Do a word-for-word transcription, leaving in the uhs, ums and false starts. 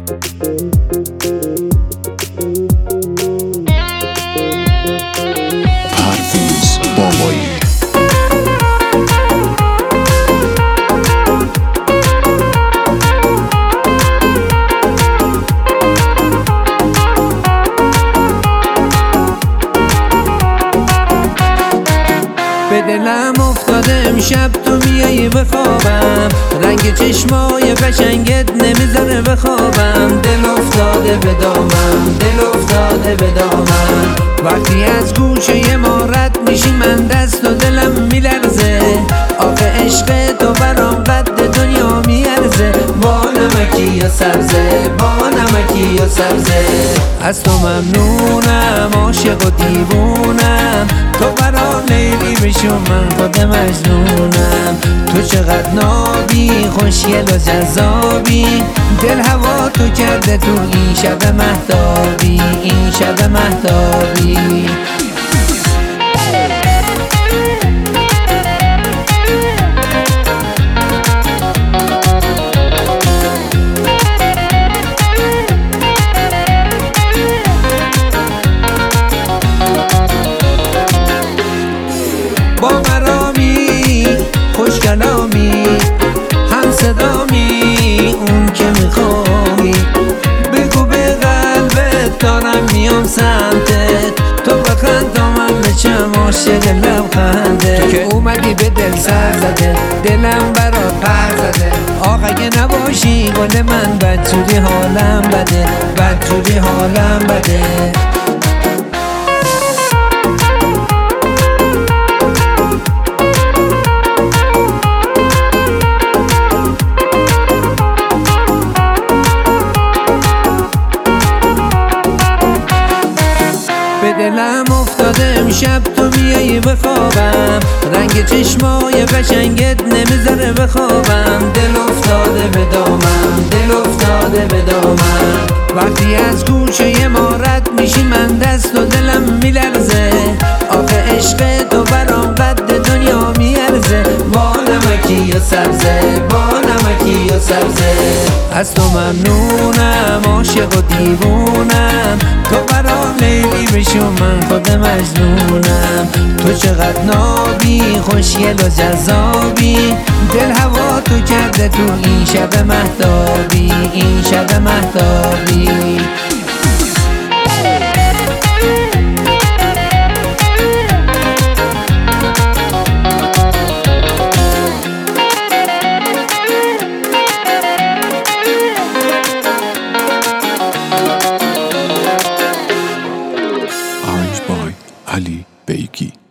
پرویز بابایی. به دلم افتاده امشب تو میایی بخوابم، رنگ چشمای قشنگت نمیذاره بخوابم. دل افتاده به دامم، دل افتاده به دامم. وقتی از گوشه ما رد میشی من دست و دلم میلرزه. آخه عشق تو برام قد دنیا میارزه. با نمکی یا سبزه، با نمکی یا سبزه. از تو ممنونم، عاشق و دیوونم. تو برام لیلی بشو من خود مجنونم. تو چقدر نابی، خوشگل و جذابی. دل هوا تو کرده تو این شب مهتابی، این شب مهتابی. با مرامی، خوش کلامی، هم صدامی، اون که میخوای. بگو به قلبت دارم میام سمتت. تو بخند تا من بچم عاشق لبخنده. تو که اومدی به دل سر زده، دلم برات پر زده. آخ اگه نباشی گل من بدجوری حالم بده، بدجوری حالم بده. به دلم افتاده امشب تو میایی بخوابم، رنگ چشمای قشنگت نمیذاره بخوابم. دل افتاده به دامم، دل افتاده به دامم. وقتی از گوشه ما رد میشی من دست و دلم میلرزه. آخه عشق تو برام قد دنیا میارزه. با نمکی یا سبزه، با نمکی یا سبزه. از تو ممنونم، عاشق و دیوونم. تو برام لیلی بشو من خود مجنونم. تو چقدر نابی، خوشگل و جذابی. دل هوا تو کرده تو این شب مهتابی، این شب مهتابی. Arranged by Ali Beiki.